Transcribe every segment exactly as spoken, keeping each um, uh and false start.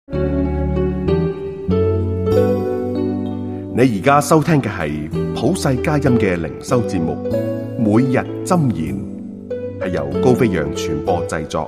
你而家收聽嘅係普世佳音嘅靈修節目，每日箴言，係由高飛揚傳播製作。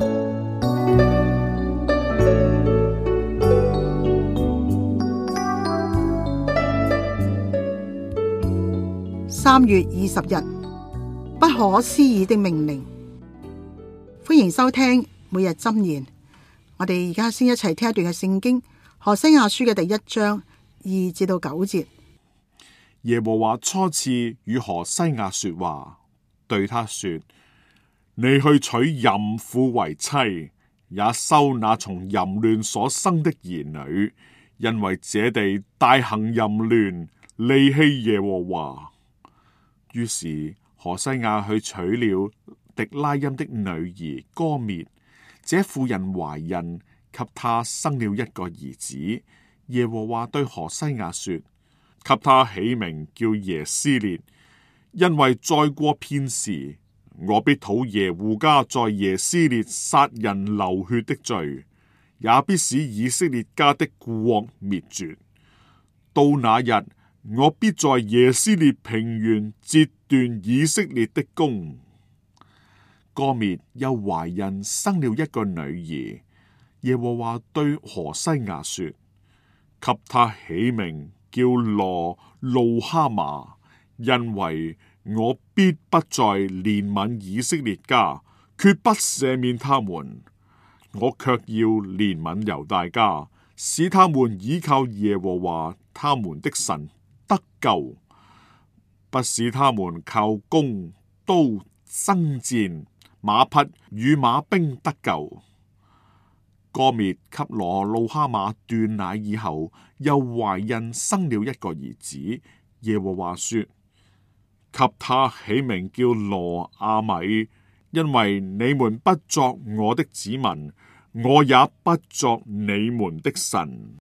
三月二十日，不可思議的命令。歡迎收聽每日箴言。我哋而家先一齊聽一段嘅聖經，何西阿書嘅第一章二至到九節。 耶和華初次與何西阿說話，對他說：你去娶淫婦為妻，也收那從淫亂所生的兒女，因為這地大行淫亂，離棄耶和華。於是何西阿去娶了狄拉音的女兒歌篾，這婦人懷孕，給他生了一個兒子。耶和華對何西阿說：給他起名叫耶斯列，因為再過片時，我必討耶戶家在耶斯列殺人流血的罪，也必使以色列家的國滅絕。到那日，我必在耶斯列平原截斷以色列的弓。歌篾又懷孕生了一個女兒。耶和華對何西阿說：給他起名叫羅路哈瑪，因為我必不再憐憫以色列家，決不赦免他們。我卻要憐憫猶大家，使他們倚靠耶和華他們的神得救，不使他們靠弓刀爭戰，馬匹與馬兵得救。歌篾給羅路哈瑪斷奶以後，又懷孕生了一個兒子。耶和華說：給他起名叫羅亞米，因為你們不作我的子民，我也不作你們的神。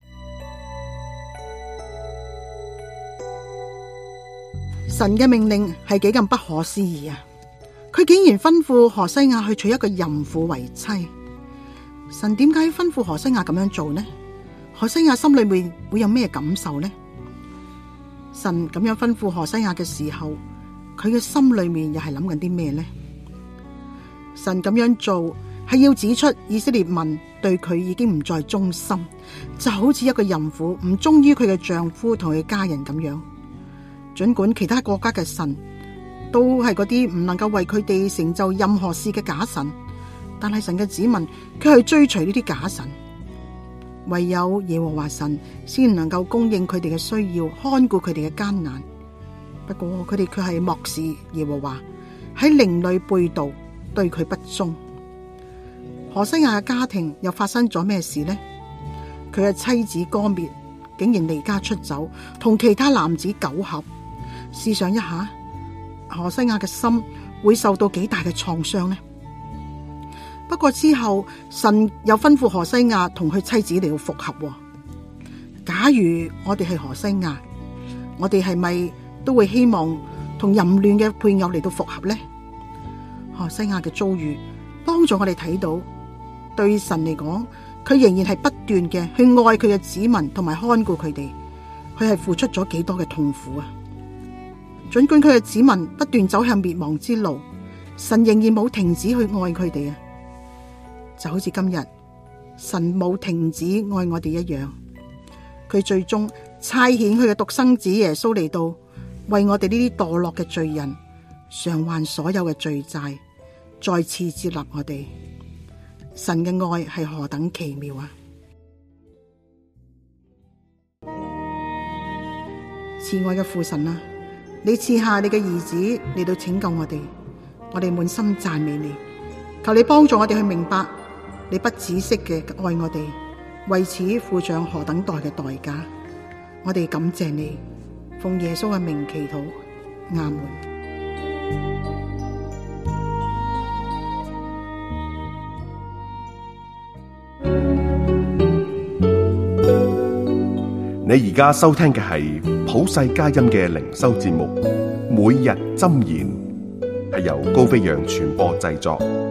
神嘅命令係幾咁不可思議啊！佢竟然吩咐何西阿去娶一個淫婦為妻。神點解吩咐何西阿咁樣做呢？何西阿心裏面會有咩感受呢？神咁樣吩咐何西阿嘅時候，佢嘅心裏面又係諗緊啲咩呢？神咁樣做係要指出以色列民對佢已經唔再忠心，就好似一個淫婦唔忠於佢嘅丈夫同佢嘅家人咁樣。盡管其他國家嘅神都係嗰啲唔能夠為佢哋成就任何事嘅假神，但係神嘅子民卻係追隨呢啲假神。唯有耶和華神先能夠供應佢哋嘅需要，看顧佢哋嘅艱難。不過佢哋卻係漠視耶和華，喺靈裏背道，對佢不忠。何西阿嘅家庭又發生咗咩事呢？佢嘅妻子歌篾竟然離家出走，同其他男子苟合。試想一下，何西阿嘅心會受到幾大嘅創傷呢？不過之後，神又吩咐何西阿同佢妻子嚟到復合。假如我哋係何西阿，我哋係咪都會希望同淫亂嘅配偶嚟到復合呢？何西阿嘅遭遇幫助我哋睇到，對神嚟講，佢仍然係不斷嘅去愛佢嘅子民同埋看顧佢哋，佢係付出咗幾多嘅痛苦啊！盡管佢嘅子民不斷走向滅亡之路，神仍然冇停止去愛佢哋啊！就好似今日神冇停止愛我哋一樣，佢最終差遣佢嘅獨生子耶穌嚟到，為我哋呢啲墮落嘅罪人償還所有嘅罪債，再次接納我哋。神嘅愛係何等奇妙啊！慈愛嘅父神啊，你賜下你嘅兒子嚟到拯救我哋，我哋滿心讚美你。求你幫助我哋去明白，你不止息嘅愛我哋，為此付上何等大嘅代價。我哋感謝你，奉耶穌嘅名祈禱，阿門。 你而家收聽嘅係普世佳音嘅靈修節目《每日箴言》，係由高飛揚傳播製作。